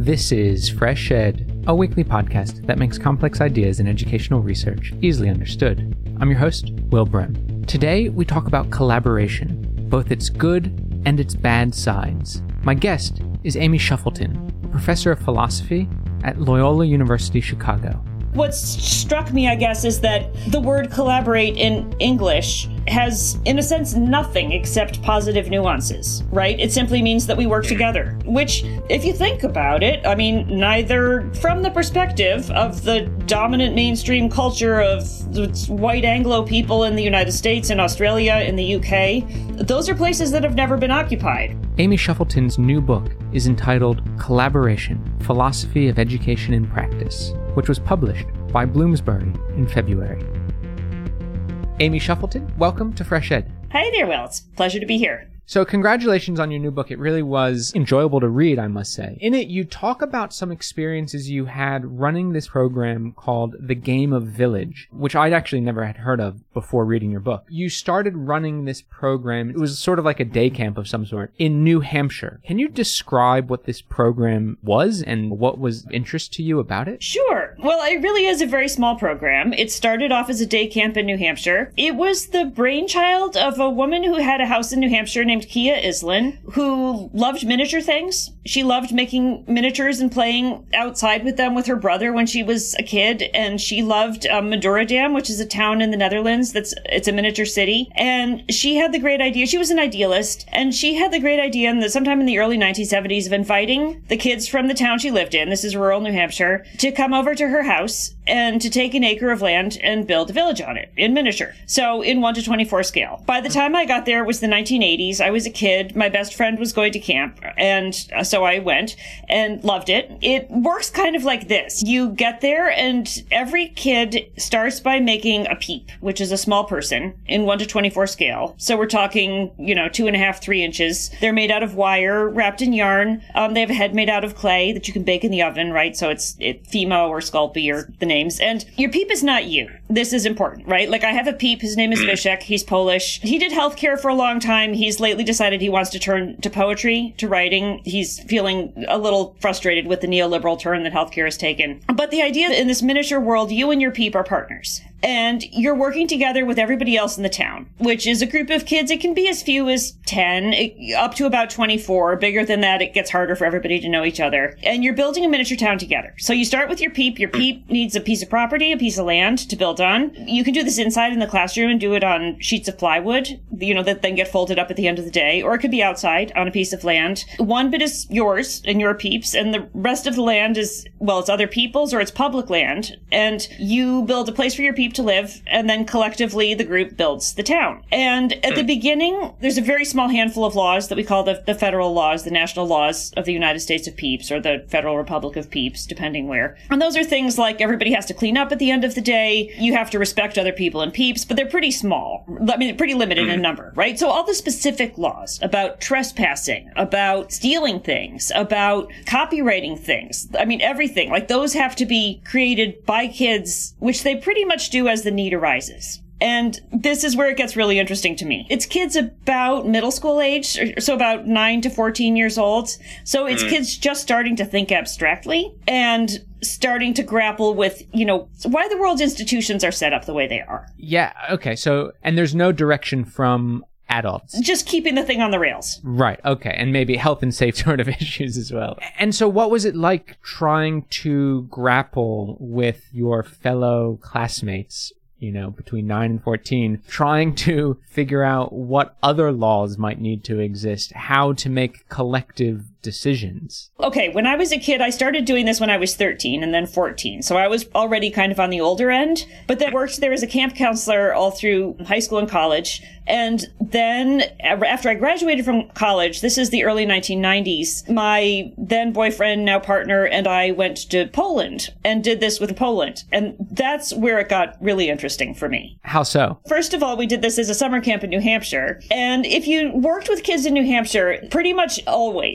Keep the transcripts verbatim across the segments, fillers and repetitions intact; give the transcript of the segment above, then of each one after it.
This is Fresh Ed, a weekly podcast that makes complex ideas in educational research easily understood. I'm your host, Will Brehm. Today, we talk about collaboration, both its good and its bad sides. My guest is Amy Shuffleton, a professor of philosophy at Loyola University Chicago. What struck me, I guess, is that the word collaborate in English has, in a sense, nothing except positive nuances, right? It simply means that we work together, which, if you think about it, I mean, neither from the perspective of the dominant mainstream culture of white Anglo people in the United States and Australia and the U K, those are places that have never been occupied. Amy Shuffleton's new book is entitled Collaboration: Philosophy of Education in Practice, which was published by Bloomsbury in February. Amy Shuffleton, welcome to Fresh Ed. Hi there, Will. It's a pleasure to be here. So congratulations on your new book. It really was enjoyable to read, I must say. In it, you talk about some experiences you had running this program called The Game of Village, which I'd actually never had heard of before reading your book. You started running this program, it was sort of like a day camp of some sort, in New Hampshire. Can you describe what this program was and what was of interest to you about it? Sure. Well, it really is a very small program. It started off as a day camp in New Hampshire. It was the brainchild of a woman who had a house in New Hampshire named Kia Islin, who loved miniature things. She loved making miniatures and playing outside with them with her brother when she was a kid. And she loved um, Madurodam, which is a town in the Netherlands that's it's a miniature city. And she had the great idea. She was an idealist, and she had the great idea in the, sometime in the early nineteen seventies of inviting the kids from the town she lived in, this is rural New Hampshire, to come over to her house and to take an acre of land and build a village on it in miniature. So in one to twenty-four scale. By the time I got there, it was the nineteen eighties. I was a kid. My best friend was going to camp, and so I went and loved it. It works kind of like this. You get there, and every kid starts by making a peep, which is a small person in one to twenty-four scale. So we're talking, you know, two and a half, three inches. They're made out of wire, wrapped in yarn. Um, they have a head made out of clay that you can bake in the oven, right? So it's it, Fimo or Sculpey or the names. And your peep is not you. This is important, right? Like I have a peep. His name is Vishek. He's Polish. He did healthcare for a long time. He's lately decided he wants to turn to poetry, to writing. He's feeling a little frustrated with the neoliberal turn that healthcare has taken. But the idea that in this miniature world, you and your peep are partners. And you're working together with everybody else in the town, which is a group of kids. It can be as few as ten, up to about twenty-four. Bigger than that, it gets harder for everybody to know each other. And you're building a miniature town together. So you start with your peep. Your peep needs a piece of property, a piece of land to build on. You can do this inside in the classroom and do it on sheets of plywood, you know, that then get folded up at the end of the day. Or it could be outside on a piece of land. One bit is yours and your peeps, and the rest of the land is, well, it's other people's or it's public land. And you build a place for your peep to live, and then collectively the group builds the town. And at the beginning, there's a very small handful of laws that we call the, the federal laws, the national laws of the United States of Peeps, or the Federal Republic of Peeps, depending where. And those are things like everybody has to clean up at the end of the day, you have to respect other people in Peeps, but they're pretty small. I mean, pretty limited in number, right? So all the specific laws about trespassing, about stealing things, about copywriting things, I mean, everything, like those have to be created by kids, which they pretty much do as the need arises. And this is where it gets really interesting to me. It's kids about middle school age, so about nine to fourteen years old. So it's mm. kids just starting to think abstractly and starting to grapple with, you know, why the world's institutions are set up the way they are. Yeah, okay. So, and there's no direction from adults. Just keeping the thing on the rails. Right, okay. And maybe health and safety sort of issues as well. And so what was it like trying to grapple with your fellow classmates, you know, between nine and fourteen, trying to figure out what other laws might need to exist, how to make collective decisions? Okay, when I was a kid, I started doing this when I was thirteen and then fourteen. So I was already kind of on the older end, but then worked there as a camp counselor all through high school and college. And then after I graduated from college, this is the early nineteen nineties, my then boyfriend, now partner, and I went to Poland and did this with Poland. And that's where it got really interesting for me. How so? First of all, we did this as a summer camp in New Hampshire. And if you worked with kids in New Hampshire, pretty much always, they would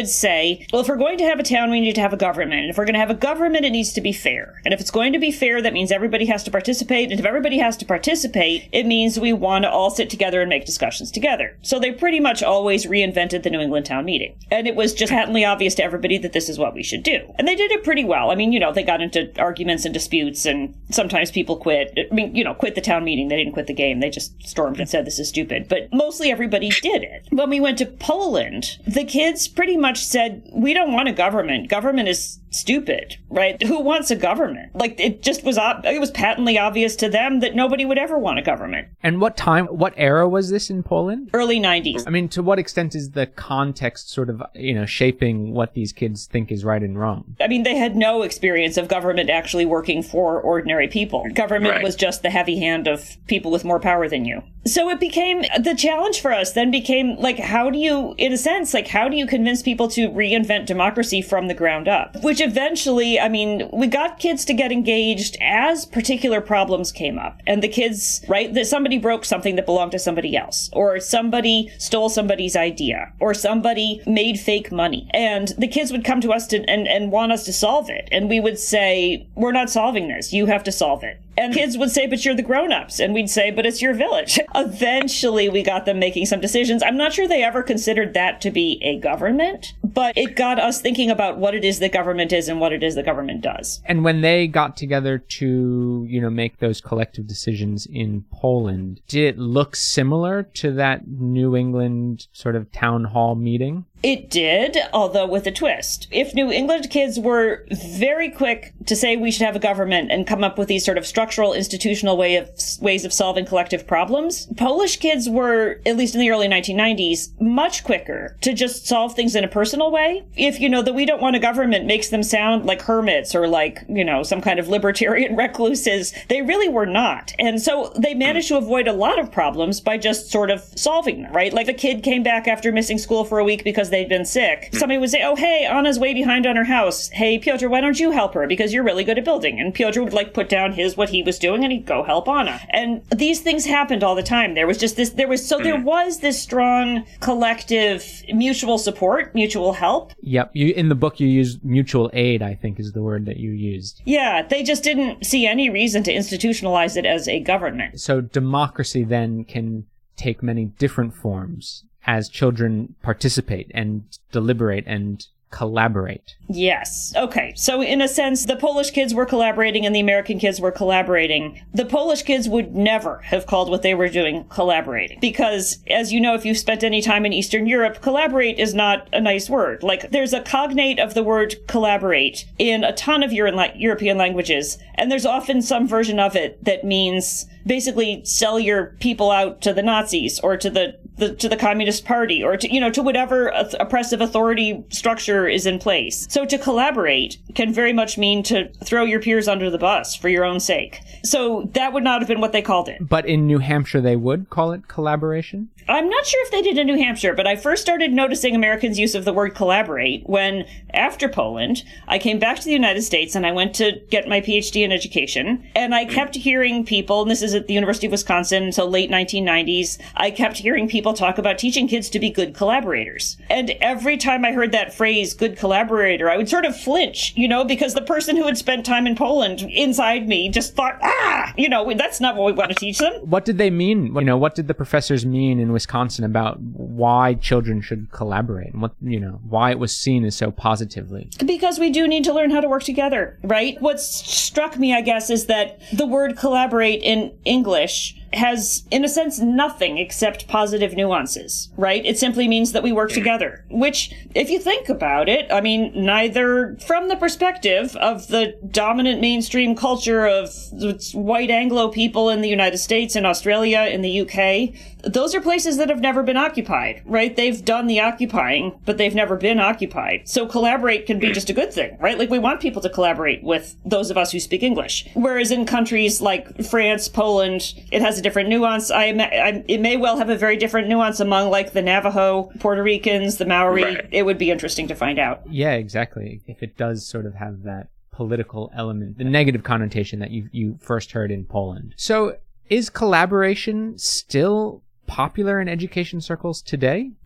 would say, well, if we're going to have a town, we need to have a government. And if we're going to have a government, it needs to be fair. And if it's going to be fair, that means everybody has to participate. And if everybody has to participate, it means we want to all sit together and make discussions together. So they pretty much always reinvented the New England town meeting. And it was just patently obvious to everybody that this is what we should do. And they did it pretty well. I mean, you know, they got into arguments and disputes, and sometimes people quit. I mean, you know, quit the town meeting. They didn't quit the game. They just stormed and said, this is stupid. But mostly everybody did it. When we went to Poland, the kids pretty much said, we don't want a government. Government is stupid, right? Who wants a government? Like, it just was, ob- it was patently obvious to them that nobody would ever want a government. And what time, what era was this in Poland? Early nineties. I mean, to what extent is the context sort of, you know, shaping what these kids think is right and wrong? I mean, they had no experience of government actually working for ordinary people. Government right. was just the heavy hand of people with more power than you. So it became, the challenge for us then became, like, how do you, in a sense, like, how do you convince people to reinvent democracy from the ground up? Which eventually, I mean, we got kids to get engaged as particular problems came up. And the kids, right, that somebody broke something that belonged to somebody else, or somebody stole somebody's idea, or somebody made fake money. And the kids would come to us to, and, and want us to solve it. And we would say, we're not solving this. You have to solve it. And kids would say, but you're the grown-ups. And we'd say, but it's your village. Eventually, we got them making some decisions. I'm not sure they ever considered that to be a government, but it got us thinking about what it is that government is and what it is that government does. And when they got together to, you know, make those collective decisions in Poland, did it look similar to that New England sort of town hall meeting? It did, although with a twist. If New England kids were very quick to say we should have a government and come up with these sort of structural, institutional way of ways of solving collective problems, Polish kids were, at least in the early nineteen nineties, much quicker to just solve things in a personal way. If, you know, the we don't want a government makes them sound like hermits or like, you know, some kind of libertarian recluses, they really were not. And so they managed to avoid a lot of problems by just sort of solving them, right? Like a kid came back after missing school for a week because they'd been sick. Somebody would say, oh, hey, Anna's way behind on her house. Hey, Piotr, why don't you help her? Because you're really good at building. And Piotr would like put down his, what he was doing, and he'd go help Anna. And these things happened all the time. There was just this, there was, so there was this strong collective mutual support, mutual help. Yep. You, in the book, you use mutual aid, I think is the word that you used. Yeah. They just didn't see any reason to institutionalize it as a government. So democracy then can take many different forms as children participate and deliberate and collaborate. Yes. Okay. So in a sense, the Polish kids were collaborating and the American kids were collaborating. The Polish kids would never have called what they were doing collaborating. Because, as you know, if you've spent any time in Eastern Europe, collaborate is not a nice word. Like, there's a cognate of the word collaborate in a ton of Euro- European languages. And there's often some version of it that means basically sell your people out to the Nazis or to the, the to the Communist Party or to, you know, to whatever oppressive authority structure is in place. So to collaborate can very much mean to throw your peers under the bus for your own sake. So that would not have been what they called it. But in New Hampshire, they would call it collaboration? I'm not sure if they did in New Hampshire, but I first started noticing Americans' use of the word collaborate when, after Poland, I came back to the United States and I went to get my P H D in education. And I kept hearing people, and this is at the University of Wisconsin until late nineteen nineties, I kept hearing people talk about teaching kids to be good collaborators. And every time I heard that phrase, good collaborator, I would sort of flinch, you know, because the person who had spent time in Poland inside me just thought, ah, you know, that's not what we want to teach them. What did they mean? You know, what did the professors mean in Wisconsin about why children should collaborate and what, you know, why it was seen as so positively? Because we do need to learn how to work together, right? What struck me, I guess, is that the word collaborate in English has, in a sense, nothing except positive nuances, right? It simply means that we work together, which, if you think about it, I mean, neither from the perspective of the dominant mainstream culture of white Anglo people in the United States, in Australia, in the U K, those are places that have never been occupied, right? They've done the occupying, but they've never been occupied. So collaborate can be just a good thing, right? Like, we want people to collaborate with those of us who speak English. Whereas in countries like France, Poland, it has a different nuance. I, I it may well have a very different nuance among, like, the Navajo, Puerto Ricans, the Maori. Right. It would be interesting to find out. Yeah, exactly. If it does sort of have that political element, the negative connotation that you you first heard in Poland. So is collaboration still popular in education circles today?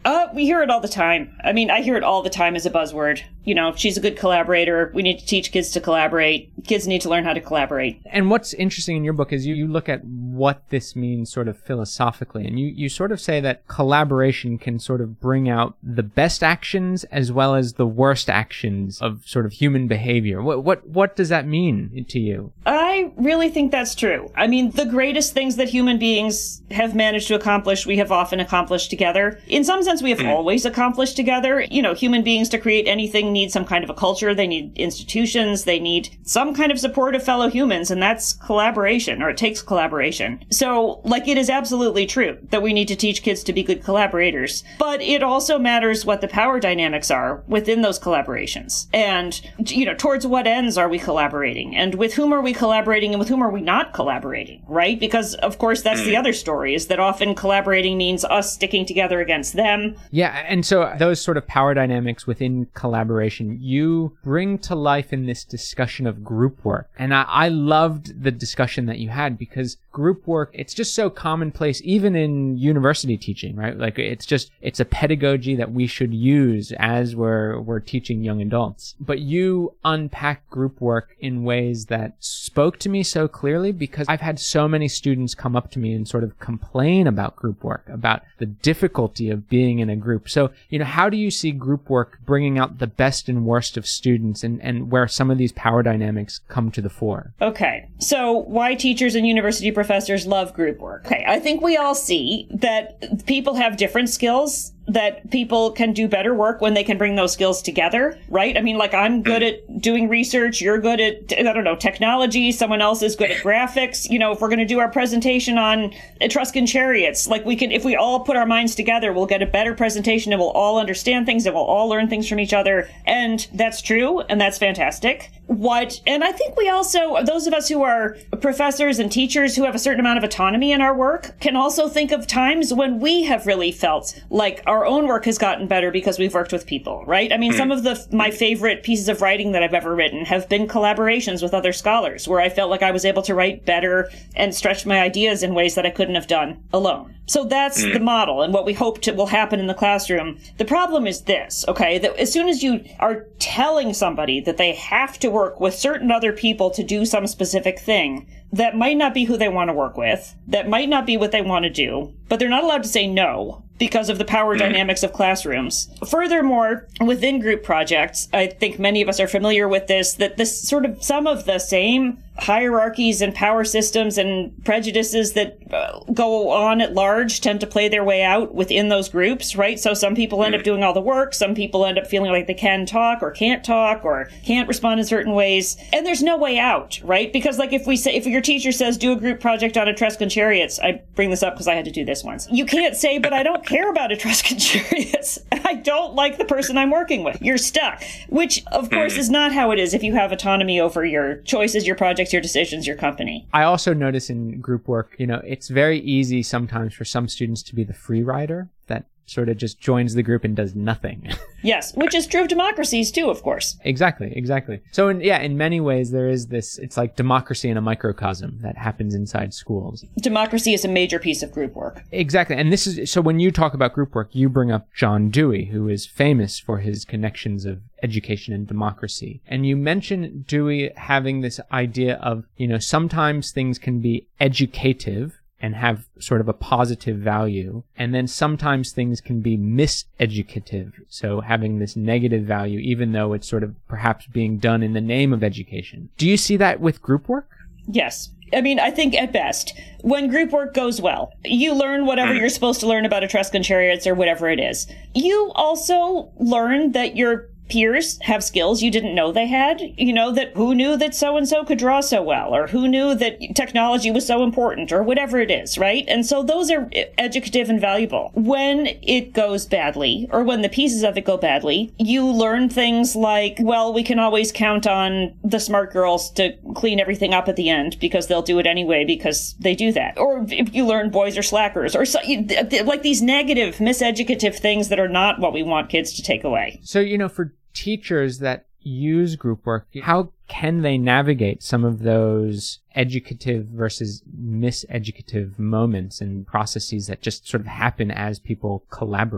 Uh, we hear it all the time. I mean, I hear it all the time as a buzzword. You know, she's a good collaborator. We need to teach kids to collaborate. Kids need to learn how to collaborate. And what's interesting in your book is you, you look at what this means sort of philosophically. And you, you sort of say that collaboration can sort of bring out the best actions as well as the worst actions of sort of human behavior. What, what, what does that mean to you? I really think that's true. I mean, the greatest things that human beings have managed to accomplish, we have often accomplished together. In some sense, we have always accomplished together. You know, human beings, to create anything, need some kind of a culture. They need institutions. They need some kind of support of fellow humans, and that's collaboration, or it takes collaboration. So, like, it is absolutely true that we need to teach kids to be good collaborators. But it also matters what the power dynamics are within those collaborations. And, you know, towards what ends are we collaborating? And with whom are we collaborating and with whom are we not collaborating, right? Because, of course, that's the other story, is that often collaborating means us sticking together against them. Yeah, and so those sort of power dynamics within collaboration, you bring to life in this discussion of group work. And I, I loved the discussion that you had, because group work, it's just so commonplace, even in university teaching, right? Like, it's just, it's a pedagogy that we should use as we're, we're teaching young adults. But you unpack group work in ways that spoke to me so clearly, because I've had so many students come up to me and sort of complain about group work, about the difficulty of being in a group. So, you know, how do you see group work bringing out the best and worst of students, and, and where some of these power dynamics come to the fore? Okay, so why teachers and university professors love group work? Okay, I think we all see that people have different skills, that people can do better work when they can bring those skills together, right? I mean, like, I'm good at doing research, you're good at, I don't know, technology, someone else is good at graphics. You know, if we're going to do our presentation on Etruscan chariots, like, we can, if we all put our minds together, we'll get a better presentation, and we'll all understand things, and we'll all learn things from each other. And that's true, and that's fantastic. What, and I think we also, those of us who are professors and teachers who have a certain amount of autonomy in our work, can also think of times when we have really felt like our own work has gotten better because we've worked with people, right? I mean, some of the my favorite pieces of writing that I've ever written have been collaborations with other scholars, where I felt like I was able to write better and stretch my ideas in ways that I couldn't have done alone. So that's the model, and what we hope to, will happen in the classroom. The problem is this, okay, that as soon as you are telling somebody that they have to work with certain other people to do some specific thing, that might not be who they want to work with, that might not be what they want to do, but they're not allowed to say no because of the power dynamics of classrooms. Furthermore, within group projects, I think many of us are familiar with this, that this sort of some of the same hierarchies and power systems and prejudices that uh, go on at large tend to play their way out within those groups, right? So some people end up doing all the work, some people end up feeling like they can talk or can't talk or can't respond in certain ways, and there's no way out, right? Because, like, if we say, if your teacher says do a group project on Etruscan chariots, I bring this up because I had to do this once, you can't say, but I don't care about Etruscan chariots. I don't like the person I'm working with. You're stuck, which of course is not how it is if you have autonomy over your choices, your projects, your decisions, your company. I also notice in group work, you know, it's very easy sometimes for some students to be the free rider that sort of just joins the group and does nothing. Yes, which is true of democracies too, of course. Exactly, exactly. So, in, yeah, in many ways, there is this, it's like democracy in a microcosm that happens inside schools. Democracy is a major piece of group work. Exactly. And this is, so when you talk about group work, you bring up John Dewey, who is famous for his connections of education and democracy. And you mention Dewey having this idea of, you know, sometimes things can be educative and have sort of a positive value. And then sometimes things can be miseducative, so having this negative value, even though it's sort of perhaps being done in the name of education. Do you see that with group work? Yes. I mean, I think at best, when group work goes well, you learn whatever you're supposed to learn about Etruscan chariots or whatever it is. You also learn that your peers have skills you didn't know they had. You know, that who knew that so-and-so could draw so well, or who knew that technology was so important, or whatever it is, right? And so those are educative and valuable. When it goes badly, or when the pieces of it go badly, you learn things like, well, we can always count on the smart girls to clean everything up at the end because they'll do it anyway because they do that. Or if you learn boys are slackers, or so, like these negative, miseducative things that are not what we want kids to take away. So, you know, for teachers that use group work, how can they navigate some of those educative versus miseducative moments and processes that just sort of happen as people collaborate?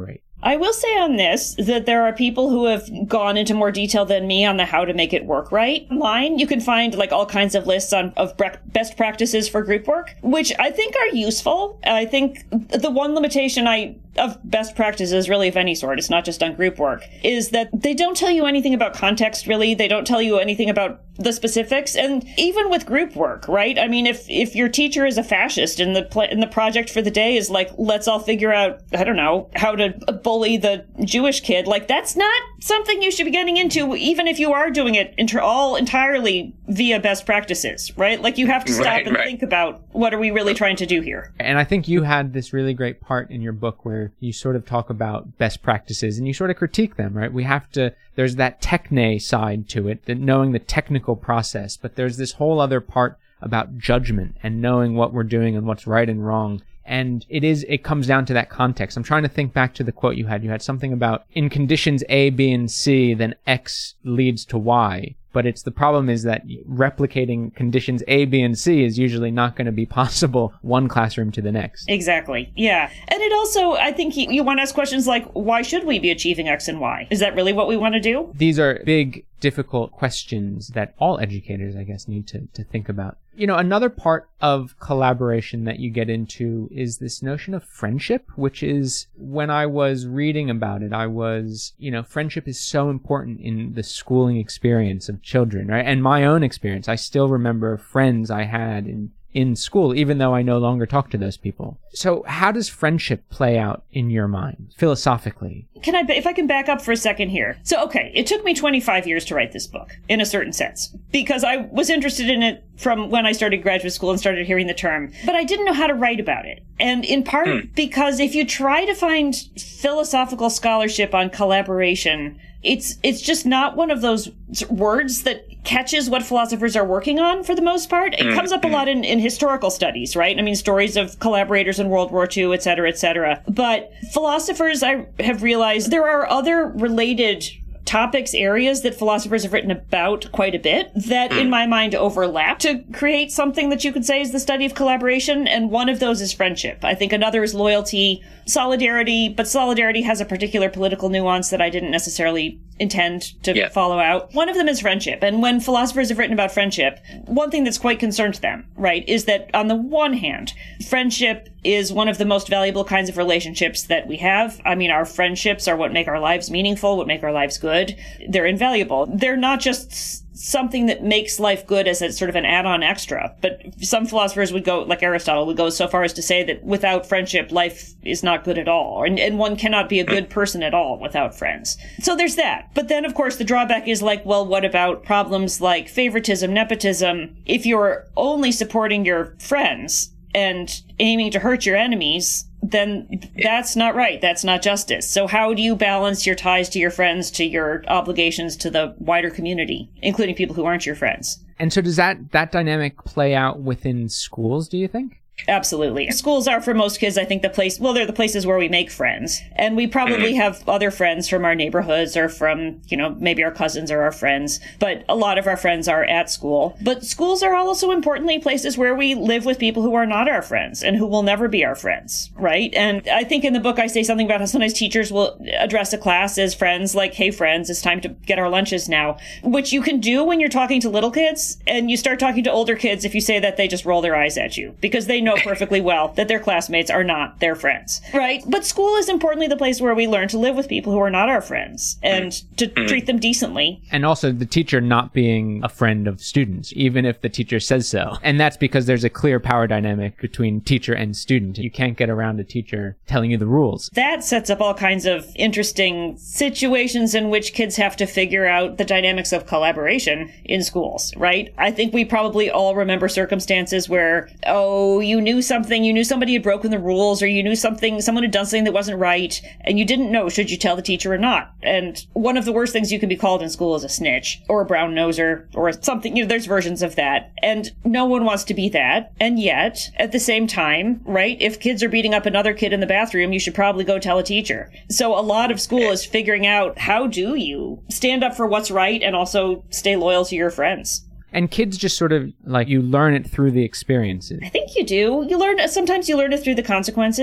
I will say on this that there are people who have gone into more detail than me on the how to make it work right line. You can find like all kinds of lists on of bre- best practices for group work, which I think are useful. I think the one limitation I of best practices, really, of any sort, it's not just on group work, is that they don't tell you anything about context, really. They don't tell you anything about the specifics. And even with group work, right? I mean, if if your teacher is a fascist and the pl- and the project for the day is like, let's all figure out, I don't know, how to bully the Jewish kid, like, that's not something you should be getting into, even if you are doing it inter- all entirely via best practices, right? Like, you have to stop right, and right. think about, what are we really trying to do here? And I think you had this really great part in your book where you sort of talk about best practices and you sort of critique them, right? We have to, there's that techne side to it, that knowing the technical process, but there's this whole other part about judgment and knowing what we're doing and what's right and wrong. And it is, it comes down to that context. I'm trying to think back to the quote you had. You had something about in conditions A, B, and C, then X leads to Y. But it's the problem is that replicating conditions A, B, and C is usually not going to be possible one classroom to the next. Exactly. Yeah. And it also, I think you, you want to ask questions like, why should we be achieving X and Y? Is that really what we want to do? These are big, difficult questions that all educators, I guess, need to, to think about. You know, another part of collaboration that you get into is this notion of friendship, which is, when I was reading about it, I was, you know, friendship is so important in the schooling experience of children, right? And my own experience, I still remember friends I had in in school, even though I no longer talk to those people. So how does friendship play out in your mind, philosophically? Can I, if I can back up for a second here. So, okay, it took me twenty-five years to write this book, in a certain sense, because I was interested in it from when I started graduate school and started hearing the term, but I didn't know how to write about it. And in part mm. because if you try to find philosophical scholarship on collaboration, It's it's just not one of those words that catches what philosophers are working on for the most part. It comes up a lot in, in historical studies, right? I mean, stories of collaborators in World War Two, et cetera, et cetera. But philosophers, I have realized there are other related topics, areas that philosophers have written about quite a bit that in my mind overlap to create something that you could say is the study of collaboration. And one of those is friendship. I think another is loyalty, solidarity, but solidarity has a particular political nuance that I didn't necessarily intend to yeah. follow out. One of them is friendship. And when philosophers have written about friendship, one thing that's quite concerned them, right, is that on the one hand, friendship is one of the most valuable kinds of relationships that we have. I mean, our friendships are what make our lives meaningful, what make our lives good. They're invaluable. They're not just something that makes life good as a sort of an add-on extra. But some philosophers would go, like Aristotle, would go so far as to say that without friendship, life is not good at all. And, and one cannot be a good person at all without friends. So there's that. But then, of course, the drawback is like, well, what about problems like favoritism, nepotism? If you're only supporting your friends and aiming to hurt your enemies, then that's not right. That's not justice. So how do you balance your ties to your friends, to your obligations to the wider community, including people who aren't your friends? And so does that, that dynamic play out within schools, do you think? Absolutely. Schools are, for most kids, I think, the place, well, they're the places where we make friends. And we probably have other friends from our neighborhoods or from, you know, maybe our cousins or our friends. But a lot of our friends are at school. But schools are also, importantly, places where we live with people who are not our friends and who will never be our friends, right? And I think in the book I say something about how sometimes teachers will address a class as friends, like, hey, friends, it's time to get our lunches now, which you can do when you're talking to little kids. And you start talking to older kids, if you say that, they just roll their eyes at you because they know perfectly well that their classmates are not their friends, right? But school is importantly the place where we learn to live with people who are not our friends and to treat them decently. And also the teacher not being a friend of students, even if the teacher says so. And that's because there's a clear power dynamic between teacher and student. You can't get around a teacher telling you the rules. That sets up all kinds of interesting situations in which kids have to figure out the dynamics of collaboration in schools, right? I think we probably all remember circumstances where, oh, you knew something, you knew somebody had broken the rules, or you knew something, someone had done something that wasn't right, and you didn't know, should you tell the teacher or not? And one of the worst things you can be called in school is a snitch, or a brown noser, or something, you know, there's versions of that. And no one wants to be that. And yet, at the same time, right, if kids are beating up another kid in the bathroom, you should probably go tell a teacher. So a lot of school is figuring out, how do you stand up for what's right and also stay loyal to your friends? And kids just sort of, like, you learn it through the experiences. I think you do. You learn, sometimes you learn it through the consequences.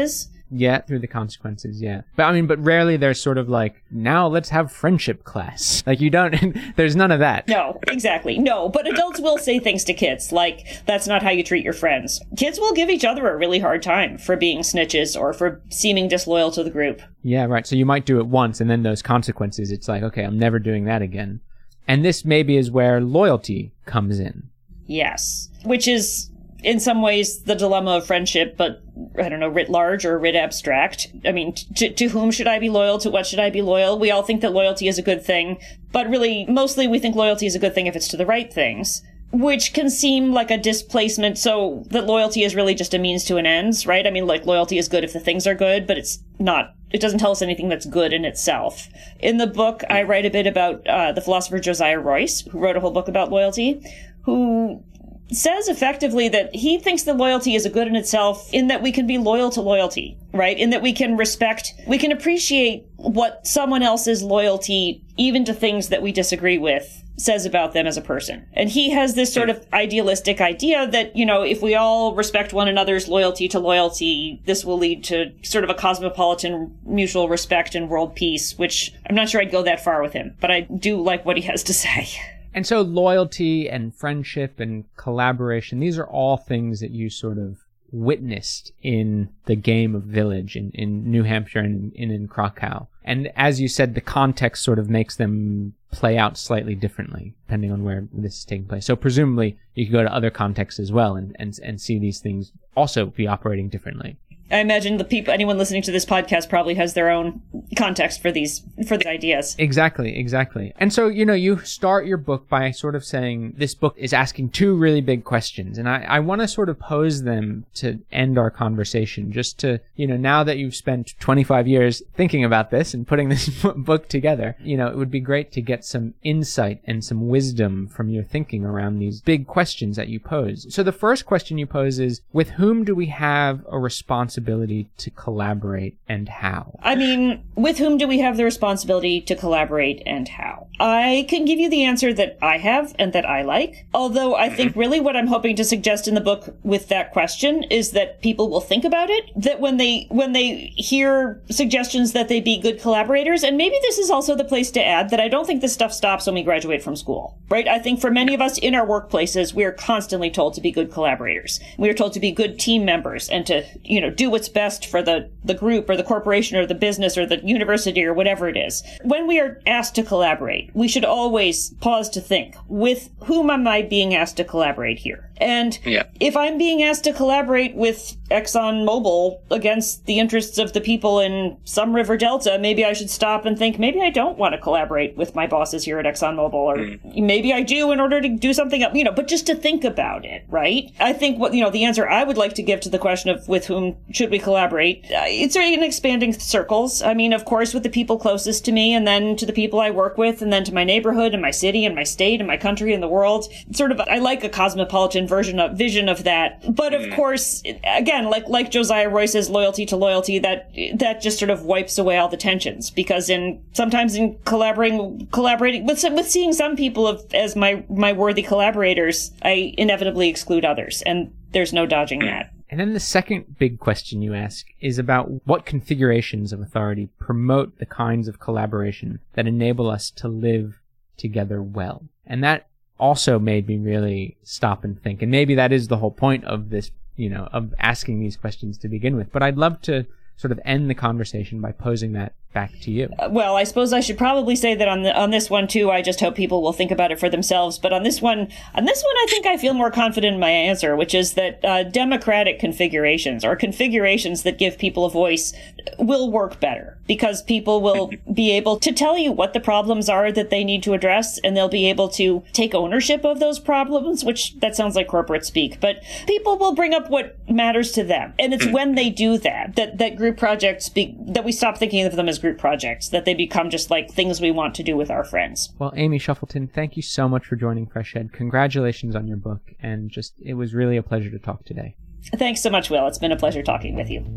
Yeah, through the consequences, yeah. But I mean, but rarely there's sort of like, now let's have friendship class. Like you don't, there's none of that. No, exactly. No, but adults will say things to kids like, that's not how you treat your friends. Kids will give each other a really hard time for being snitches or for seeming disloyal to the group. Yeah, right. So you might do it once and then those consequences, it's like, okay, I'm never doing that again. And this maybe is where loyalty comes in. Yes, which is in some ways the dilemma of friendship, but I don't know, writ large or writ abstract. I mean, to, to whom should I be loyal? To what should I be loyal? We all think that loyalty is a good thing, but really, mostly we think loyalty is a good thing if it's to the right things, which can seem like a displacement, so that loyalty is really just a means to an end, right? I mean, like, loyalty is good if the things are good, but it's not, it doesn't tell us anything that's good in itself. In the book, I write a bit about uh, the philosopher Josiah Royce, who wrote a whole book about loyalty, who says effectively that he thinks that loyalty is a good in itself in that we can be loyal to loyalty, right? In that we can respect, we can appreciate what someone else's loyalty, even to things that we disagree with, says about them as a person. And he has this sort of idealistic idea that, you know, if we all respect one another's loyalty to loyalty, this will lead to sort of a cosmopolitan mutual respect and world peace, which I'm not sure I'd go that far with him, but I do like what he has to say. And so loyalty and friendship and collaboration, these are all things that you sort of witnessed in the game of Village in, in New Hampshire and in, in Krakow. And as you said, the context sort of makes them play out slightly differently, depending on where this is taking place. So presumably you could go to other contexts as well and, and, and see these things also be operating differently. I imagine the people, anyone listening to this podcast probably has their own context for these, for these ideas. Exactly, exactly. And so, you know, you start your book by sort of saying this book is asking two really big questions. And I, I want to sort of pose them to end our conversation, just to, you know, now that you've spent twenty-five years thinking about this and putting this book together, you know, it would be great to get some insight and some wisdom from your thinking around these big questions that you pose. So the first question you pose is, with whom do we have a responsibility to collaborate and how? I mean, with whom do we have the responsibility to collaborate and how? I can give you the answer that I have and that I like. Although I think really what I'm hoping to suggest in the book with that question is that people will think about it, that when they when they hear suggestions that they be good collaborators, and maybe this is also the place to add that I don't think this stuff stops when we graduate from school, right? I think for many of us in our workplaces, we are constantly told to be good collaborators. We are told to be good team members and to, you know, do what's best for the, the group or the corporation or the business or the university or whatever it is. When we are asked to collaborate, we should always pause to think, with whom am I being asked to collaborate here? And yeah. If I'm being asked to collaborate with ExxonMobil against the interests of the people in some river delta, maybe I should stop and think, maybe I don't want to collaborate with my bosses here at ExxonMobil, or mm. maybe I do in order to do something else, you know, but just to think about it, right? I think what, you know, the answer I would like to give to the question of with whom should we collaborate, uh, it's in expanding circles. I mean, of course, with the people closest to me, and then to the people I work with, and then to my neighborhood and my city and my state and my country and the world. Sort of, I like a cosmopolitan version of vision of that. But of course, again, like like Josiah Royce's loyalty to loyalty, that that just sort of wipes away all the tensions, because in sometimes in collaborating collaborating with with seeing some people of, as my my worthy collaborators, I inevitably exclude others, and there's no dodging that. And then the second big question you ask is about what configurations of authority promote the kinds of collaboration that enable us to live together well. And that also made me really stop and think. And maybe that is the whole point of this, you know, of asking these questions to begin with. But I'd love to sort of end the conversation by posing that back to you. Uh, well, I suppose I should probably say that on the, on this one too, I just hope people will think about it for themselves. But on this one, on this one, I think I feel more confident in my answer, which is that uh, democratic configurations, or configurations that give people a voice, will work better, because people will be able to tell you what the problems are that they need to address, and they'll be able to take ownership of those problems, which that sounds like corporate speak, but people will bring up what matters to them. And it's when they do that, that, that group projects, be, that we stop thinking of them as group projects, that they become just like things we want to do with our friends. Well, Amy Shuffleton, thank you so much for joining Fresh Ed. Congratulations on your book, and just, it was really a pleasure to talk today. Thanks so much, Will. It's been a pleasure talking with you.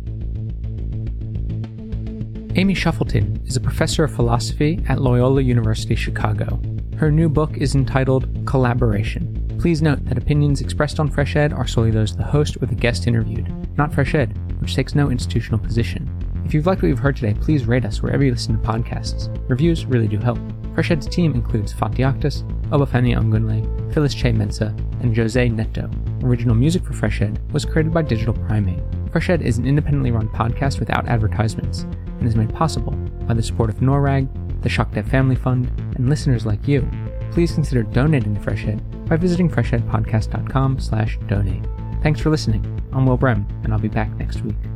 Amy Shuffleton is a professor of philosophy at Loyola University Chicago. Her new book is entitled Collaboration. Please note that opinions expressed on Fresh Ed are solely those of the host or the guest interviewed, not Fresh Ed, which takes no institutional position. If you've liked what you've heard today, please rate us wherever you listen to podcasts. Reviews really do help. Freshhead's team includes Fatiaktis, Obafemi Ongunle, Phyllis Che Mensa, and Jose Neto. Original music for Freshhead was created by Digital Primate. Freshhead is an independently run podcast without advertisements, and is made possible by the support of NORAG, the ShockDev Family Fund, and listeners like you. Please consider donating to Freshhead by visiting freshheadpodcast dot com slash donate. Thanks for listening. I'm Will Brehm, and I'll be back next week.